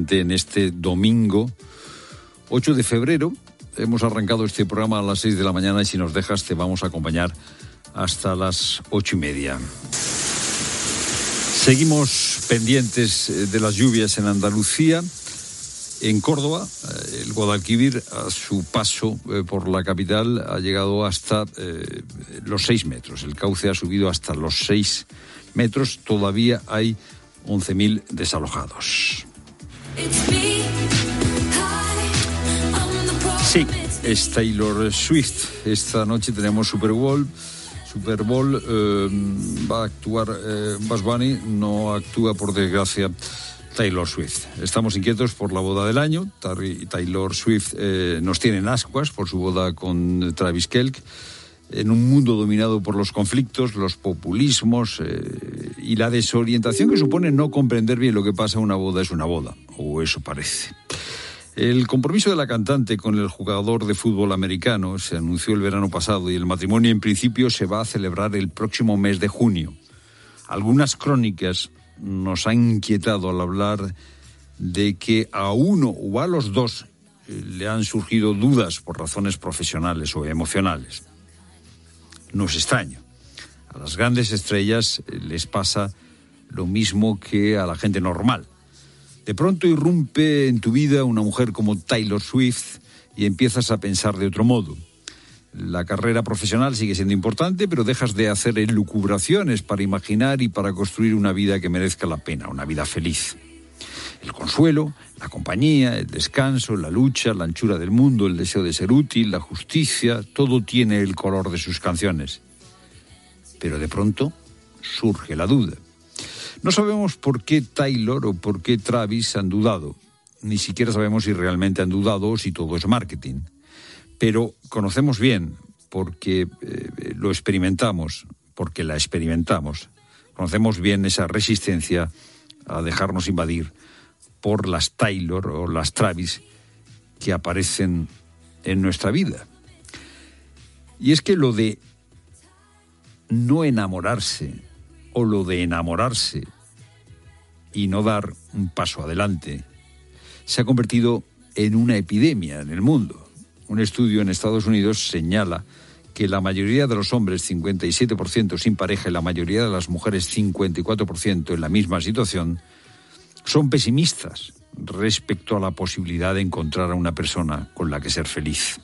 ambiente en este domingo 8 de febrero. Hemos arrancado este programa a las 6 de la mañana y si nos dejas te vamos a acompañar hasta las 8:30. Seguimos pendientes de las lluvias en Andalucía. En Córdoba, el Guadalquivir, a su paso por la capital, ha llegado hasta los 6 metros. El cauce ha subido hasta los 6 metros. Todavía hay 11.000 desalojados. Sí, es Taylor Swift. Esta noche tenemos Super Bowl. Va a actuar Bugs Bunny, no actúa por desgracia Taylor Swift. Estamos inquietos por la boda del año. Taylor Swift nos tiene en ascuas por su boda con Travis Kelce. En un mundo dominado por los conflictos, los populismos y la desorientación que supone no comprender bien lo que pasa, una boda es una boda, o eso parece. El compromiso de la cantante con el jugador de fútbol americano se anunció el verano pasado y el matrimonio en principio se va a celebrar el próximo mes de junio. Algunas crónicas nos han inquietado al hablar de que a uno o a los dos le han surgido dudas por razones profesionales o emocionales. No es extraño. A las grandes estrellas les pasa lo mismo que a la gente normal. De pronto irrumpe en tu vida una mujer como Taylor Swift y empiezas a pensar de otro modo. La carrera profesional sigue siendo importante, pero dejas de hacer elucubraciones para imaginar y para construir una vida que merezca la pena, una vida feliz. El consuelo, la compañía, el descanso, la lucha, la anchura del mundo, el deseo de ser útil, la justicia, todo tiene el color de sus canciones. Pero de pronto surge la duda. No sabemos por qué Taylor o por qué Travis han dudado. Ni siquiera sabemos si realmente han dudado o si todo es marketing. Pero conocemos bien, porque lo experimentamos, porque la experimentamos. Conocemos bien esa resistencia a dejarnos invadir por las Taylor o las Travis que aparecen en nuestra vida. Y es que lo de no enamorarse o lo de enamorarse y no dar un paso adelante se ha convertido en una epidemia en el mundo. Un estudio en Estados Unidos señala que la mayoría de los hombres, 57% sin pareja, y la mayoría de las mujeres, 54% en la misma situación, son pesimistas respecto a la posibilidad de encontrar a una persona con la que ser feliz.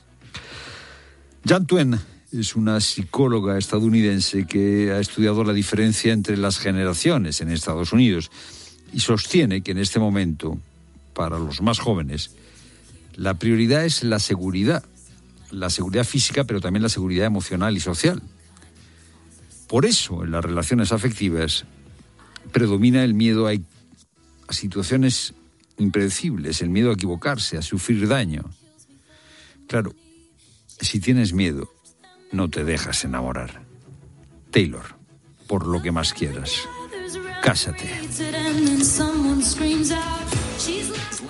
Jan Twen es una psicóloga estadounidense que ha estudiado la diferencia entre las generaciones en Estados Unidos y sostiene que en este momento, para los más jóvenes, la prioridad es la seguridad física, pero también la seguridad emocional y social. Por eso, en las relaciones afectivas, predomina el miedo a situaciones impredecibles, el miedo a equivocarse, a sufrir daño. Claro, si tienes miedo, no te dejas enamorar. Taylor, por lo que más quieras, cásate.